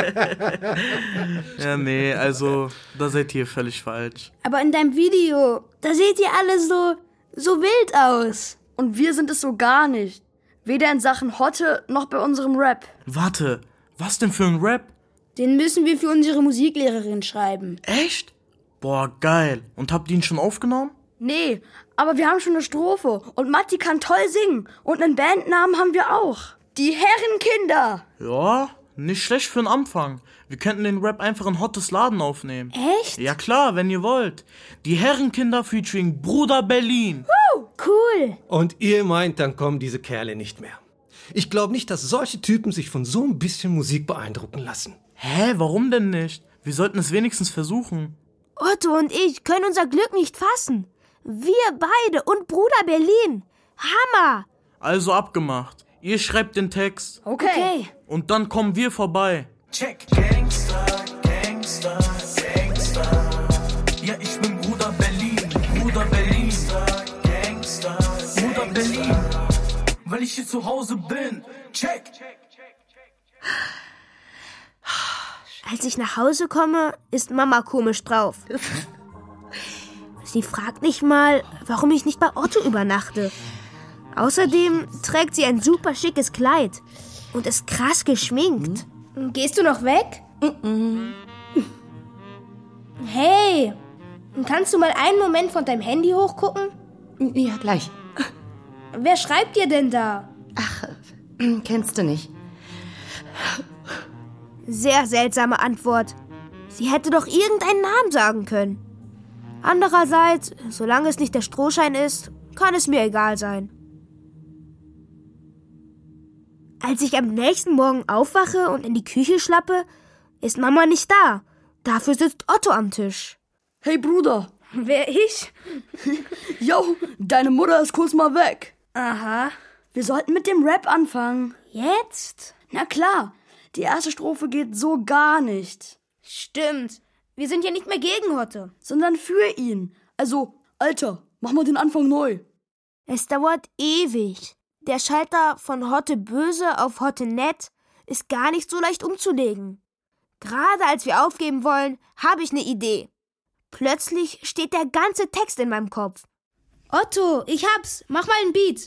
Ja, nee, also, da seid ihr völlig falsch.
Aber in deinem Video, da seht ihr alle so wild aus.
Und wir sind es so gar nicht. Weder in Sachen Hotte noch bei unserem Rap.
Warte, was denn für ein Rap?
Den müssen wir für unsere Musiklehrerin schreiben.
Echt? Boah, geil. Und habt ihr ihn schon aufgenommen?
Nee, aber wir haben schon eine Strophe und Matti kann toll singen und einen Bandnamen haben wir auch. Die Herrenkinder.
Ja, nicht schlecht für den Anfang. Wir könnten den Rap einfach in Hottes Laden aufnehmen.
Echt?
Ja klar, wenn ihr wollt. Die Herrenkinder featuring Bruder Berlin.
Cool.
Und ihr meint, dann kommen diese Kerle nicht mehr. Ich glaube nicht, dass solche Typen sich von so ein bisschen Musik beeindrucken lassen.
Hä, warum denn nicht? Wir sollten es wenigstens versuchen.
Otto und ich können unser Glück nicht fassen. Wir beide und Bruder Berlin. Hammer!
Also abgemacht. Ihr schreibt den Text.
Okay.
Und dann kommen wir vorbei.
Check. Gangster, Gangster, Gangster. Ja, ich bin Bruder Berlin, Bruder Berlin. Gangster, Bruder Berlin. Weil ich hier zu Hause bin. Check.
Als ich nach Hause komme, ist Mama komisch drauf. Sie fragt nicht mal, warum ich nicht bei Otto übernachte. Außerdem trägt sie ein super schickes Kleid und ist krass geschminkt.
Gehst du noch weg? Hey, kannst du mal einen Moment von deinem Handy hochgucken?
Ja, gleich.
Wer schreibt dir denn da?
Ach, kennst du nicht.
Sehr seltsame Antwort. Sie hätte doch irgendeinen Namen sagen können. Andererseits, solange es nicht der Strohschein ist, kann es mir egal sein. Als ich am nächsten Morgen aufwache und in die Küche schlappe, ist Mama nicht da. Dafür sitzt Otto am Tisch.
Hey Bruder.
Wer, ich?
Yo, deine Mutter ist kurz mal weg.
Aha.
Wir sollten mit dem Rap anfangen.
Jetzt?
Na klar, die erste Strophe geht so gar nicht.
Stimmt. Wir sind ja nicht mehr gegen Hotte.
Sondern für ihn. Also, Alter, mach mal den Anfang neu.
Es dauert ewig. Der Schalter von Hotte böse auf Hotte nett ist gar nicht so leicht umzulegen. Gerade als wir aufgeben wollen, habe ich eine Idee. Plötzlich steht der ganze Text in meinem Kopf.
Otto, ich hab's. Mach mal ein Beat.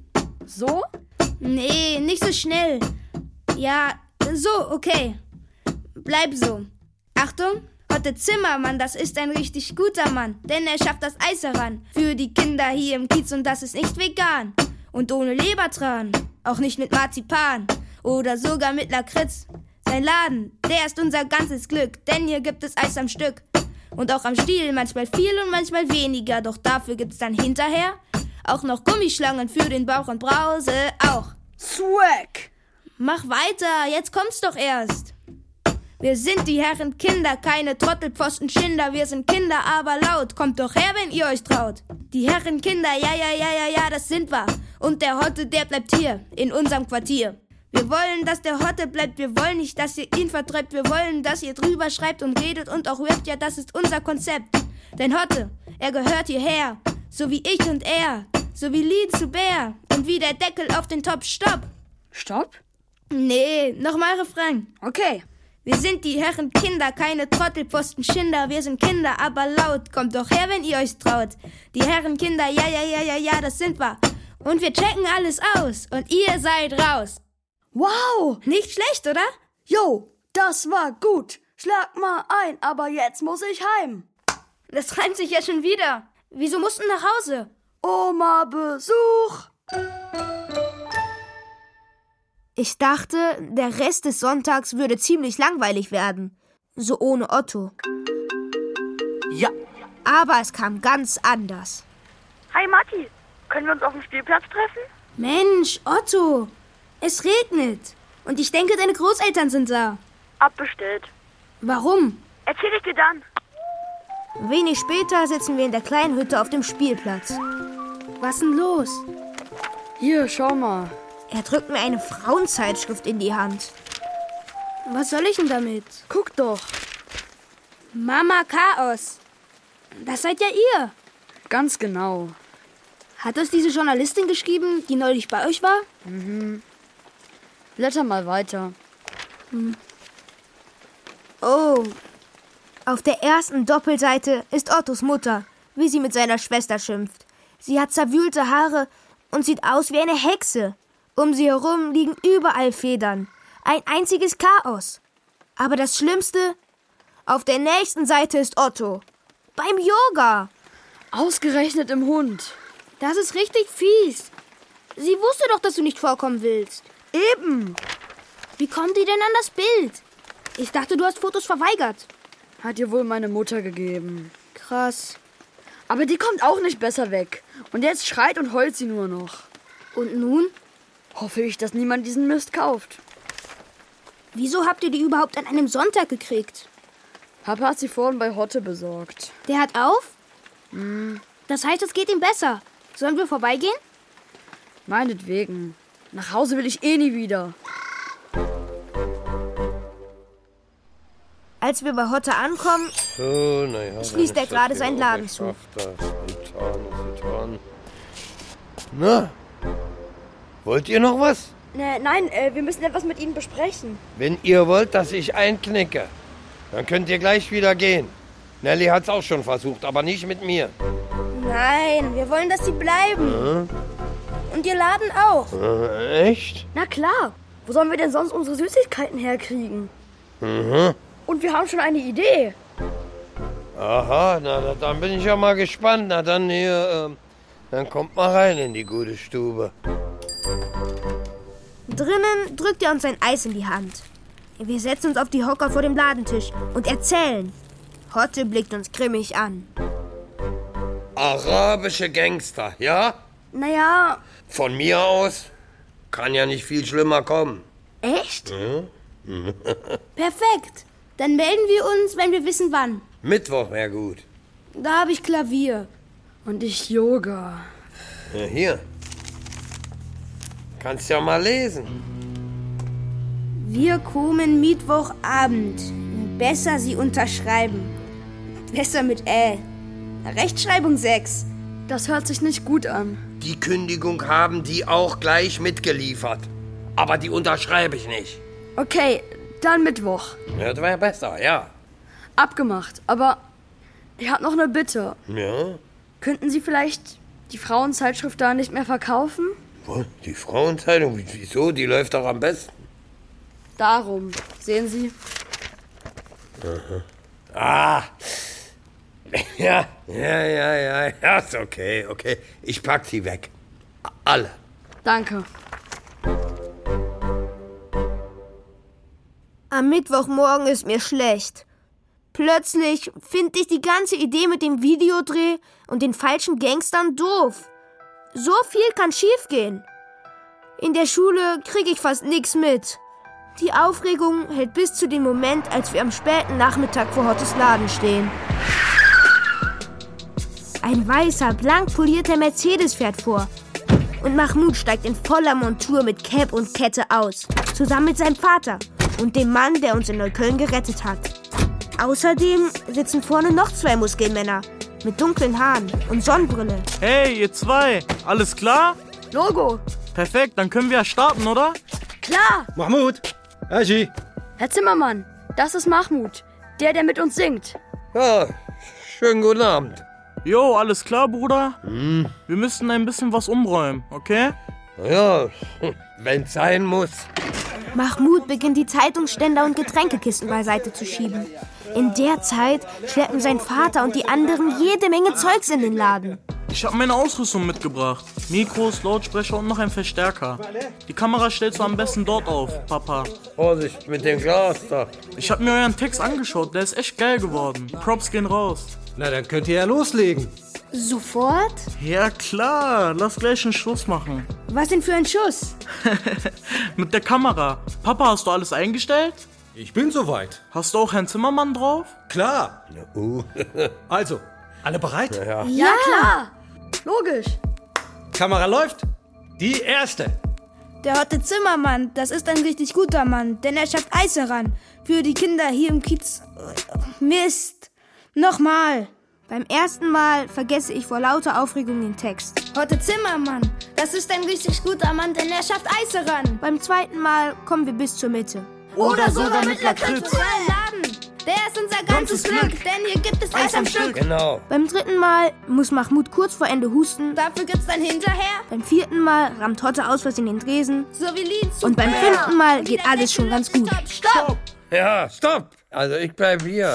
So?
Nee, nicht so schnell. Ja, so, okay. Bleib so. Achtung, Hotte Zimmermann, das ist ein richtig guter Mann, denn er schafft das Eis heran. Für die Kinder hier im Kiez und das ist nicht vegan. Und ohne Lebertran, auch nicht mit Marzipan oder sogar mit Lakritz. Sein Laden, der ist unser ganzes Glück, denn hier gibt es Eis am Stück. Und auch am Stiel, manchmal viel und manchmal weniger, doch dafür gibt's dann hinterher auch noch Gummischlangen für den Bauch und Brause auch.
Swag!
Mach weiter, jetzt kommt's doch erst. Wir sind die Herrenkinder, keine Trottelpfosten Schinder. Wir sind Kinder, aber laut. Kommt doch her, wenn ihr euch traut. Die Herrenkinder, ja, das sind wir. Und der Hotte, der bleibt hier, in unserem Quartier. Wir wollen, dass der Hotte bleibt. Wir wollen nicht, dass ihr ihn vertreibt. Wir wollen, dass ihr drüber schreibt und redet und auch rappt. Ja, das ist unser Konzept. Denn Hotte, er gehört hierher. So wie ich und er. So wie Lied zu Bär. Und wie der Deckel auf den Topf. Stopp.
Stopp?
Nee, nochmal Refrain.
Okay.
Wir sind die Herrenkinder, keine Trottelpfosten Schinder. Wir sind Kinder, aber laut. Kommt doch her, wenn ihr euch traut. Die Herrenkinder, ja, das sind wir. Und wir checken alles aus. Und ihr seid raus.
Wow!
Nicht schlecht, oder?
Jo, das war gut. Schlag mal ein, aber jetzt muss ich heim.
Das reimt sich ja schon wieder. Wieso musst du nach Hause?
Oma Besuch.
Ich dachte, der Rest des Sonntags würde ziemlich langweilig werden. So ohne Otto.
Ja.
Aber es kam ganz anders.
Hi Matti, können wir uns auf dem Spielplatz treffen?
Mensch, Otto, es regnet. Und ich denke, deine Großeltern sind da.
Abbestellt.
Warum?
Erzähl ich dir dann.
Wenig später sitzen wir in der kleinen Hütte auf dem Spielplatz.
Was denn los?
Hier, schau mal.
Er drückt mir eine Frauenzeitschrift in die Hand.
Was soll ich denn damit?
Guck doch.
Mama Chaos. Das seid ja ihr.
Ganz genau.
Hat das diese Journalistin geschrieben, die neulich bei euch war?
Mhm. Blätter mal weiter.
Oh. Auf der ersten Doppelseite ist Ottos Mutter, wie sie mit seiner Schwester schimpft. Sie hat zerwühlte Haare und sieht aus wie eine Hexe. Um sie herum liegen überall Federn. Ein einziges Chaos. Aber das Schlimmste, auf der nächsten Seite ist Otto. Beim Yoga.
Ausgerechnet im Hund.
Das ist richtig fies. Sie wusste doch, dass du nicht vorkommen willst.
Eben.
Wie kommt die denn an das Bild? Ich dachte, du hast Fotos verweigert.
Hat ihr wohl meine Mutter gegeben.
Krass.
Aber die kommt auch nicht besser weg. Und jetzt schreit und heult sie nur noch.
Und nun?
Hoffe ich, dass niemand diesen Mist kauft.
Wieso habt ihr die überhaupt an einem Sonntag gekriegt?
Papa hat sie vorhin bei Hotte besorgt.
Der hat auf? Das heißt, es geht ihm besser. Sollen wir vorbeigehen?
Meinetwegen. Nach Hause will ich eh nie wieder.
Als wir bei Hotte ankommen, schließt er gerade seinen Laden zu.
Na, wollt ihr noch was?
Nein, wir müssen etwas mit Ihnen besprechen.
Wenn ihr wollt, dass ich einknicke, dann könnt ihr gleich wieder gehen. Nelly hat's auch schon versucht, aber nicht mit mir.
Nein, wir wollen, dass sie bleiben. Und ihr Laden auch.
Echt?
Na klar. Wo sollen wir denn sonst unsere Süßigkeiten herkriegen? Und wir haben schon eine Idee.
Aha, na dann bin ich ja mal gespannt. Na dann hier, dann kommt mal rein in die gute Stube.
Drinnen drückt er uns ein Eis in die Hand. Wir setzen uns auf die Hocker vor dem Ladentisch und erzählen. Hotte blickt uns grimmig an.
Arabische Gangster, ja?
Naja.
Von mir aus kann ja nicht viel schlimmer kommen.
Echt?
Hm?
Perfekt. Dann melden wir uns, wenn wir wissen, wann.
Mittwoch wäre gut.
Da habe ich Klavier.
Und ich Yoga.
Ja, hier. Kannst ja mal lesen.
Wir kommen Mittwochabend. Besser Sie unterschreiben. Besser mit Rechtschreibung 6.
Das hört sich nicht gut an.
Die Kündigung haben die auch gleich mitgeliefert. Aber die unterschreibe ich nicht.
Okay, dann Mittwoch.
Ja, das wäre besser, ja.
Abgemacht, aber ich habe noch eine Bitte.
Ja?
Könnten Sie vielleicht die Frauenzeitschrift da nicht mehr verkaufen?
Was? Die Frauenzeitung? Wieso? Die läuft doch am besten.
Darum, sehen Sie.
Ah. Ja, ist okay. Ich pack sie weg. Alle.
Danke.
Am Mittwochmorgen ist mir schlecht. Plötzlich finde ich die ganze Idee mit dem Videodreh und den falschen Gangstern doof. So viel kann schiefgehen. In der Schule kriege ich fast nichts mit. Die Aufregung hält bis zu dem Moment, als wir am späten Nachmittag vor Hottes Laden stehen. Ein weißer, blank polierter Mercedes fährt vor. Und Mahmoud steigt in voller Montur mit Cap und Kette aus. Zusammen mit seinem Vater und dem Mann, der uns in Neukölln gerettet hat. Außerdem sitzen vorne noch 2 Muskelmänner mit dunklen Haaren und Sonnenbrille.
Hey, ihr zwei, alles klar?
Logo.
Perfekt, dann können wir ja starten, oder?
Klar.
Mahmoud, Aji.
Herr Zimmermann, das ist Mahmoud, der mit uns singt.
Ja, schönen guten Abend.
Jo, alles klar, Bruder? Wir müssen ein bisschen was umräumen, okay?
Ja, wenn's sein muss.
Mahmoud beginnt die Zeitungsständer und Getränkekisten beiseite zu schieben. In der Zeit schleppen sein Vater und die anderen jede Menge Zeugs in den Laden.
Ich habe meine Ausrüstung mitgebracht. Mikros, Lautsprecher und noch ein Verstärker. Die Kamera stellst du am besten dort auf, Papa.
Vorsicht mit dem Glas da.
Ich habe mir euren Text angeschaut, der ist echt geil geworden. Props gehen raus.
Na, dann könnt ihr ja loslegen.
Sofort?
Ja klar, lass gleich einen Schuss machen.
Was denn für ein Schuss?
Mit der Kamera. Papa, hast du alles eingestellt?
Ich bin soweit.
Hast du auch Herrn Zimmermann drauf?
Klar. Also, alle bereit?
Ja, klar. Logisch.
Kamera läuft. Die erste.
Der Hotte Zimmermann, das ist ein richtig guter Mann, denn er schafft Eis heran. Für die Kinder hier im Kiez. Mist. Nochmal.
Beim ersten Mal vergesse ich vor lauter Aufregung den Text.
Hotte Zimmermann, das ist ein richtig guter Mann, denn er schafft Eis heran.
Beim zweiten Mal kommen wir bis zur Mitte.
Oder sogar mit Lakritz. Laden. Der ist unser ganzes Glück, denn hier gibt es Eis am Stück.
Genau.
Beim dritten Mal muss Mahmoud kurz vor Ende husten.
Dafür gibt's dann hinterher.
Beim vierten Mal rammt Hotte aus Versehen den Dresen.
So wie Lied.
Und beim fünften Mal geht alles schon ganz gut.
Stopp!
Ja, stopp! Also ich bleib hier.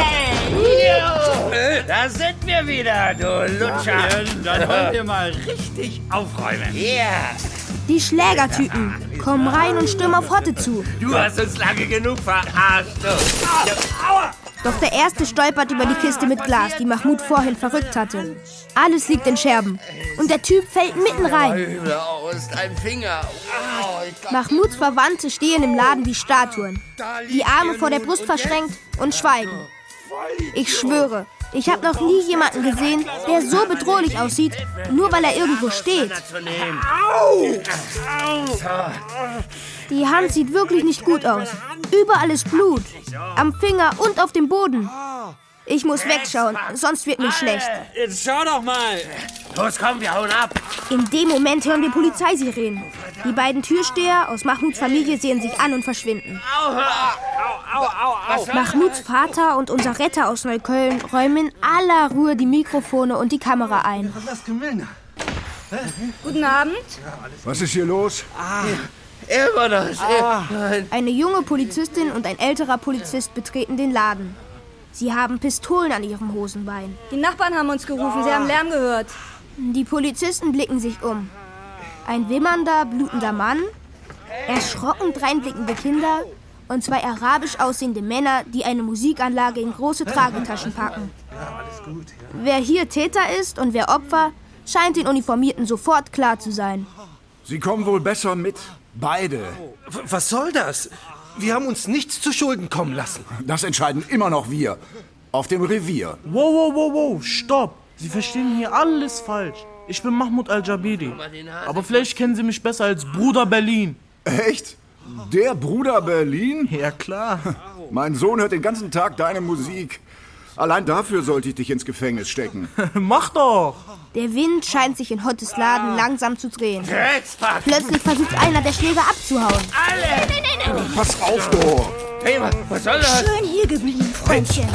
Hey, da sind wir wieder, du Lutscher.
Dann wollen wir mal richtig aufräumen.
Ja.
Die Schlägertypen kommen rein und stürmen auf Hotte zu.
Du hast uns lange genug verarscht. Aua!
Doch der Erste stolpert über die Kiste mit Glas, die Mahmoud vorhin verrückt hatte. Alles liegt in Scherben. Und der Typ fällt mitten rein.
Aus deinem Finger.
Mahmouds Verwandte stehen im Laden wie Statuen. Die Arme vor der Brust verschränkt und schweigen. Ich schwöre, ich habe noch nie jemanden gesehen, der so bedrohlich aussieht, nur weil er irgendwo steht. Die Hand sieht wirklich nicht gut aus. Überall ist Blut. Am Finger und auf dem Boden. Ich muss wegschauen, sonst wird mir schlecht.
Jetzt schau doch mal.
Los, komm, wir hauen ab.
In dem Moment hören wir Polizeisirenen. Die beiden Türsteher aus Mahmouds Familie sehen sich an und verschwinden. Mahmouds Vater und unser Retter aus Neukölln räumen in aller Ruhe die Mikrofone und die Kamera ein.
Guten Abend.
Was ist hier los?
Er war das.
Eine junge Polizistin und ein älterer Polizist betreten den Laden. Sie haben Pistolen an ihrem Hosenbein.
Die Nachbarn haben uns gerufen, sie haben Lärm gehört.
Die Polizisten blicken sich um. Ein wimmernder, blutender Mann, erschrocken dreinblickende Kinder und zwei arabisch aussehende Männer, die eine Musikanlage in große Tragetaschen packen. Wer hier Täter ist und wer Opfer, scheint den Uniformierten sofort klar zu sein.
Sie kommen wohl besser mit. Beide.
Was soll das? Wir haben uns nichts zu Schulden kommen lassen.
Das entscheiden immer noch wir. Auf dem Revier.
Wow, stopp. Sie verstehen hier alles falsch. Ich bin Mahmoud Al-Jabiri. Aber vielleicht kennen Sie mich besser als Bruder Berlin.
Echt? Der Bruder Berlin?
Ja, klar.
Mein Sohn hört den ganzen Tag deine Musik. Allein dafür sollte ich dich ins Gefängnis stecken.
Mach doch!
Der Wind scheint sich in Hottes Laden langsam zu drehen. Plötzlich versucht einer der Schläger abzuhauen.
Alle!
Pass auf, du!
Hey, was soll das?
Schön hier geblieben, Freundchen.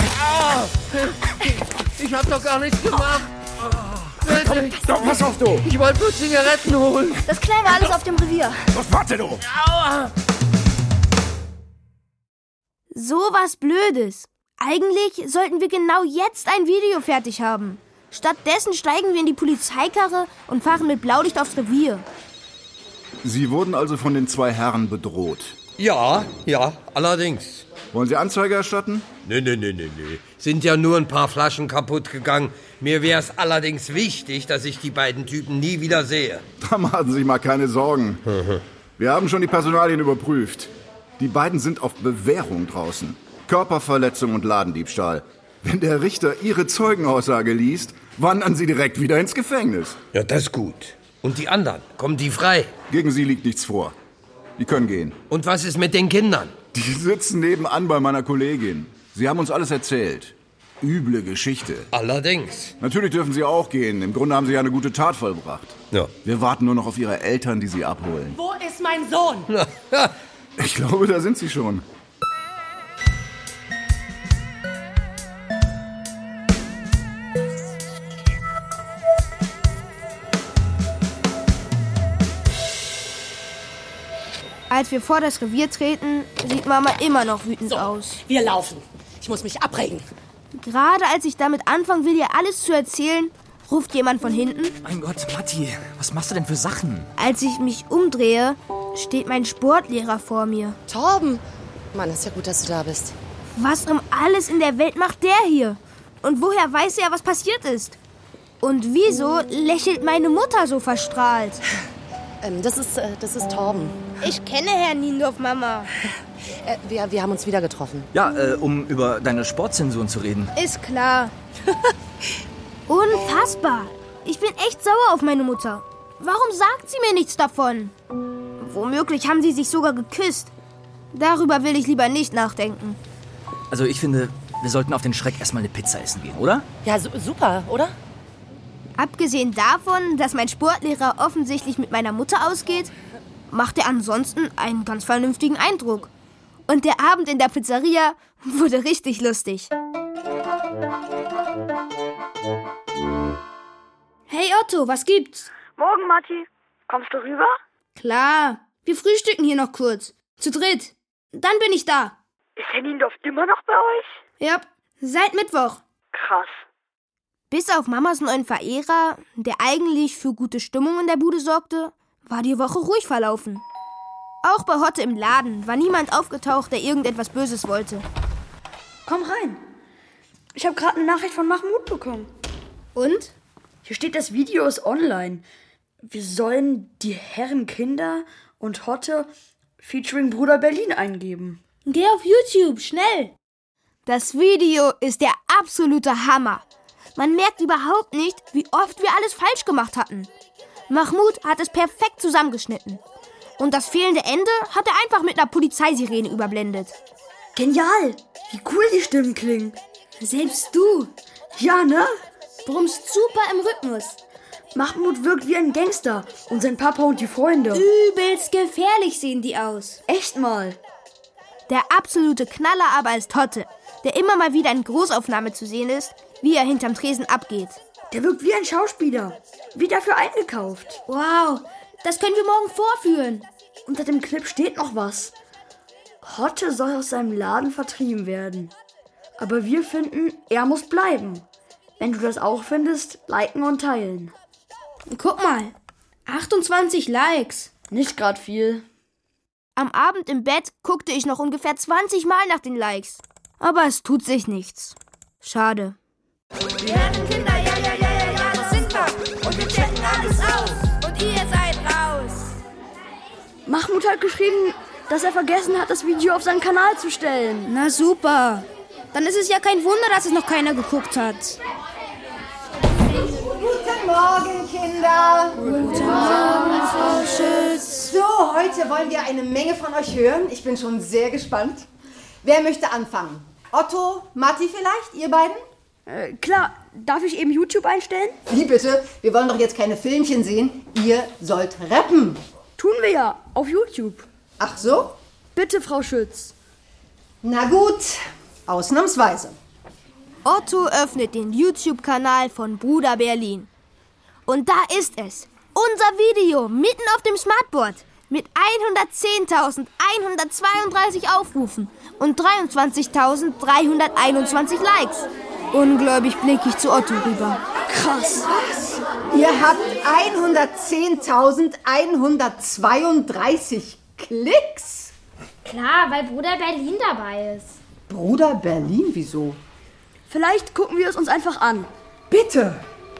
Ich hab doch gar nichts gemacht.
Doch, pass auf, du!
Ich wollte nur Zigaretten holen.
Das klären wir alles auf dem Revier.
Was warte, du?
Aua!
So was Blödes. Eigentlich sollten wir genau jetzt ein Video fertig haben. Stattdessen steigen wir in die Polizeikarre und fahren mit Blaulicht aufs Revier.
Sie wurden also von den zwei Herren bedroht?
Ja, allerdings.
Wollen Sie Anzeige erstatten?
Nee. Sind ja nur ein paar Flaschen kaputt gegangen. Mir wäre es allerdings wichtig, dass ich die beiden Typen nie wieder sehe.
Da machen Sie sich mal keine Sorgen. Wir haben schon die Personalien überprüft. Die beiden sind auf Bewährung draußen. Körperverletzung und Ladendiebstahl. Wenn der Richter Ihre Zeugenaussage liest, wandern Sie direkt wieder ins Gefängnis.
Ja, das ist gut. Und die anderen, kommen die frei?
Gegen Sie liegt nichts vor. Die können gehen.
Und was ist mit den Kindern?
Die sitzen nebenan bei meiner Kollegin. Sie haben uns alles erzählt. Üble Geschichte.
Allerdings.
Natürlich dürfen Sie auch gehen. Im Grunde haben Sie ja eine gute Tat vollbracht.
Ja.
Wir warten nur noch auf Ihre Eltern, die Sie abholen.
Wo ist mein Sohn?
Ich glaube, da sind Sie schon.
Als wir vor das Revier treten, sieht Mama immer noch wütend aus.
Wir laufen. Ich muss mich abregen.
Gerade als ich damit anfangen will, ihr alles zu erzählen, ruft jemand von hinten.
Mein Gott, Matti, was machst du denn für Sachen?
Als ich mich umdrehe, steht mein Sportlehrer vor mir.
Torben! Mann, ist ja gut, dass du da bist.
Was um alles in der Welt macht der hier? Und woher weiß er, was passiert ist? Und wieso lächelt meine Mutter so verstrahlt?
Das ist Torben.
Ich kenne Herrn Niendorf, Mama.
Wir haben uns wieder getroffen.
Ja, um über deine Sportzensuren zu reden.
Ist klar. Unfassbar. Ich bin echt sauer auf meine Mutter. Warum sagt sie mir nichts davon? Womöglich haben sie sich sogar geküsst. Darüber will ich lieber nicht nachdenken.
Also ich finde, wir sollten auf den Schreck erstmal eine Pizza essen gehen, oder?
Ja, super, oder?
Abgesehen davon, dass mein Sportlehrer offensichtlich mit meiner Mutter ausgeht, macht er ansonsten einen ganz vernünftigen Eindruck. Und der Abend in der Pizzeria wurde richtig lustig.
Hey Otto, was gibt's?
Morgen, Matti. Kommst du rüber?
Klar, wir frühstücken hier noch kurz. Zu dritt. Dann bin ich da.
Ist Herr Niendorf immer noch bei euch?
Ja, seit Mittwoch.
Krass.
Bis auf Mamas neuen Verehrer, der eigentlich für gute Stimmung in der Bude sorgte, war die Woche ruhig verlaufen. Auch bei Hotte im Laden war niemand aufgetaucht, der irgendetwas Böses wollte.
Komm rein. Ich habe gerade eine Nachricht von Mahmoud bekommen.
Und?
Hier steht, das Video ist online. Wir sollen die Herren Kinder und Hotte featuring Bruder Berlin eingeben.
Geh auf YouTube, schnell!
Das Video ist der absolute Hammer. Man merkt überhaupt nicht, wie oft wir alles falsch gemacht hatten. Mahmoud hat es perfekt zusammengeschnitten. Und das fehlende Ende hat er einfach mit einer Polizeisirene überblendet.
Genial! Wie cool die Stimmen klingen.
Selbst du.
Ja, ne?
Brummst super im Rhythmus.
Mahmoud wirkt wie ein Gangster und sein Papa und die Freunde.
Übelst gefährlich sehen die aus.
Echt mal.
Der absolute Knaller aber ist Hotte, der immer mal wieder in Großaufnahme zu sehen ist, wie er hinterm Tresen abgeht.
Der wirkt wie ein Schauspieler. Wie dafür eingekauft.
Wow, das können wir morgen vorführen.
Unter dem Clip steht noch was. Hotte soll aus seinem Laden vertrieben werden. Aber wir finden, er muss bleiben. Wenn du das auch findest, liken und teilen.
Guck mal, 28 Likes.
Nicht grad viel.
Am Abend im Bett guckte ich noch ungefähr 20 Mal nach den Likes. Aber es tut sich nichts. Schade.
Die Herrenkinder, ja, das sind wir. Und wir checken alles aus. Und ihr seid raus.
Mahmoud hat geschrieben, dass er vergessen hat, das Video auf seinen Kanal zu stellen.
Na super. Dann ist es ja kein Wunder, dass es noch keiner geguckt hat.
Guten Morgen, Kinder.
Guten Morgen, Frau Schütz.
So, heute wollen wir eine Menge von euch hören. Ich bin schon sehr gespannt. Wer möchte anfangen? Otto, Matti vielleicht, ihr beiden?
Klar, darf ich eben YouTube einstellen?
Wie bitte? Wir wollen doch jetzt keine Filmchen sehen. Ihr sollt rappen.
Tun wir ja, auf YouTube.
Ach so?
Bitte, Frau Schütz.
Na gut, ausnahmsweise.
Otto öffnet den YouTube-Kanal von Bruder Berlin. Und da ist es. Unser Video mitten auf dem Smartboard. Mit 110.132 Aufrufen und 23.321 Likes. Ungläubig blicke ich zu Otto rüber.
Krass. Was? Ihr habt 110.132 Klicks?
Klar, weil Bruder Berlin dabei ist.
Bruder Berlin, wieso?
Vielleicht gucken wir es uns einfach an.
Bitte.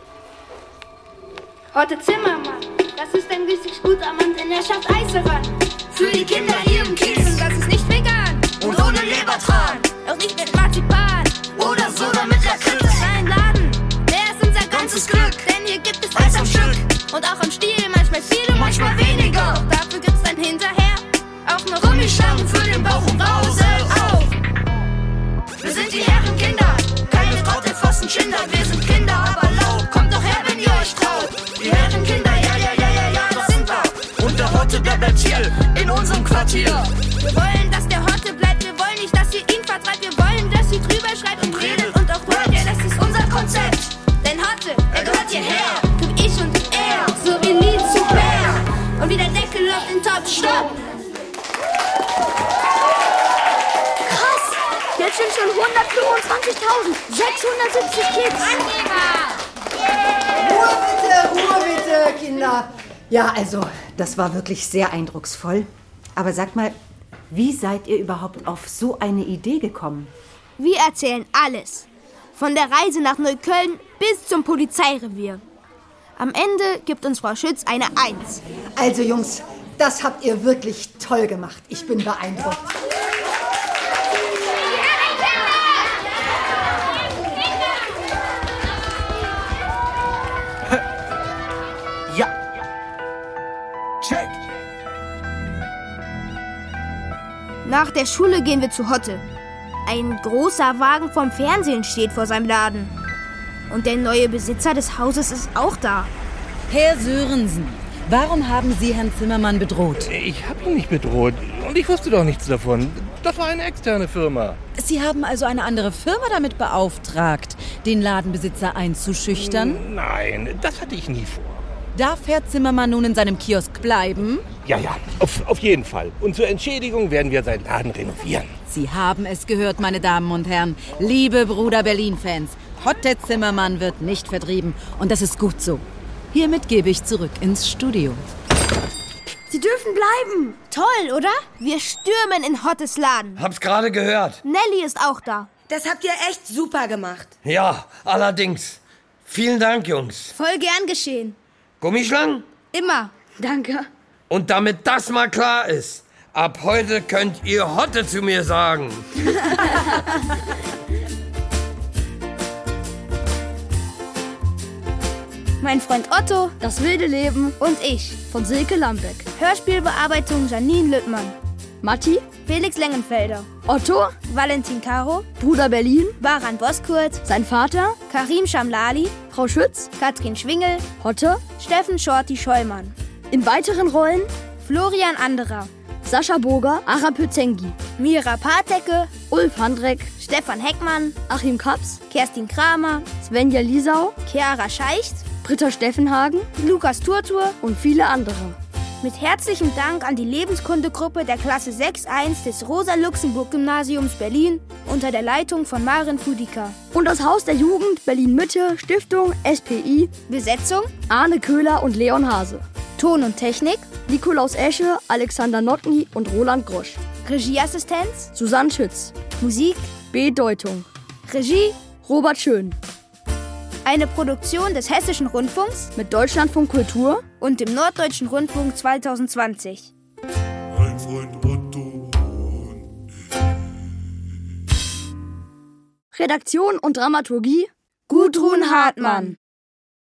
Hotte Zimmermann, das ist ein richtig guter Mann, denn er schafft Eis ran.
Für die Kinder hier im Kies.
Und das ist nicht vegan.
Und ohne Lebertran.
Auch nicht mit Marzipan.
Oder Soda mit Lakritz.
Sein Laden, der ist unser ganzes Glück. Denn hier gibt es Eis am Stück. Und auch am Stiel, manchmal viel und manchmal weniger. Doch dafür gibt's dann hinterher auch noch
Gummistangen für den Bauch und Brause auf. Wir sind die Herrenkinder. Keine Trottelfossen Schinder. Wir sind Kinder, aber laut. Kommt doch her, wenn ihr euch traut. Die Herrenkinder, ja, das sind wir. Und der Hotte, der bleibt hier in unserem Quartier.
Wir wollen, dass der Hotte bleibt. Wir wollen nicht, dass ihr ihn vertreibt. Wir wollen, dass ihr drüber schreit und redet und auch hört. Ja, das ist unser Konzept. Denn Hotte, er gehört hierher. Du, ich und er, so wie Lied zu Bär. Und wie der Deckel auf den Topf. Stopp!
Krass! Jetzt sind schon 125.670 Klicks.
Ruhe bitte, Kinder. Ja, also, das war wirklich sehr eindrucksvoll. Aber sagt mal, wie seid ihr überhaupt auf so eine Idee gekommen?
Wir erzählen alles. Von der Reise nach Neukölln bis zum Polizeirevier. Am Ende gibt uns Frau Schütz eine 1.
Also, Jungs, das habt ihr wirklich toll gemacht. Ich bin beeindruckt.
Ja. Check.
Nach der Schule gehen wir zu Hotte. Ein großer Wagen vom Fernsehen steht vor seinem Laden. Und der neue Besitzer des Hauses ist auch da.
Herr Sörensen, warum haben Sie Herrn Zimmermann bedroht?
Ich habe ihn nicht bedroht und ich wusste doch nichts davon. Das war eine externe Firma.
Sie haben also eine andere Firma damit beauftragt, den Ladenbesitzer einzuschüchtern?
Nein, das hatte ich nie vor.
Darf Herr Zimmermann nun in seinem Kiosk bleiben?
Ja, auf jeden Fall. Und zur Entschädigung werden wir seinen Laden renovieren.
Sie haben es gehört, meine Damen und Herren. Liebe Bruder Berlin-Fans, Hotte Zimmermann wird nicht vertrieben. Und das ist gut so. Hiermit gebe ich zurück ins Studio.
Sie dürfen bleiben.
Toll, oder? Wir stürmen in Hottes Laden.
Hab's gerade gehört.
Nelly ist auch da.
Das habt ihr echt super gemacht.
Ja, allerdings. Vielen Dank, Jungs.
Voll gern geschehen.
Gummischlangen?
Immer. Danke.
Und damit das mal klar ist, ab heute könnt ihr Hotte zu mir sagen.
Mein Freund Otto,
Das wilde Leben
und ich.
von Silke Lambeck.
Hörspielbearbeitung Janine Lüttmann.
Matti,
Felix Lengenfelder.
Otto,
Valentin Caro.
Bruder Berlin,
Baran Boskurt.
sein Vater,
Karim Schamlali.
Frau Schütz,
Katrin Schwingel.
Hotte.
Steffen Shorty Scheumann.
In weiteren Rollen
Florian Anderer.
Sascha Boger, Ara Pötzengi,
Mira Patecke.
Ulf Handreck,
Stefan Heckmann.
Achim Kaps,
Kerstin Kramer.
Svenja Liesau,
Chiara Scheicht.
Britta Steffenhagen
Lukas Turtur.
und viele andere.
Mit herzlichem Dank an die Lebenskundegruppe der Klasse 6.1 des Rosa-Luxemburg-Gymnasiums Berlin unter der Leitung von Maren Fudika.
Und das Haus der Jugend Berlin-Mitte, Stiftung SPI,
Besetzung
Arne Köhler und Leon Hase.
Ton und Technik,
Nikolaus Esche, Alexander Notny und Roland Grosch.
Regieassistenz,
Susanne Schütz.
Musik,
Bedeutung.
Regie,
Robert Schön.
eine Produktion des Hessischen Rundfunks
Mit Deutschlandfunk Kultur
und dem Norddeutschen Rundfunk 2020.
Mein Freund Otto.
Redaktion und Dramaturgie
Gudrun Hartmann.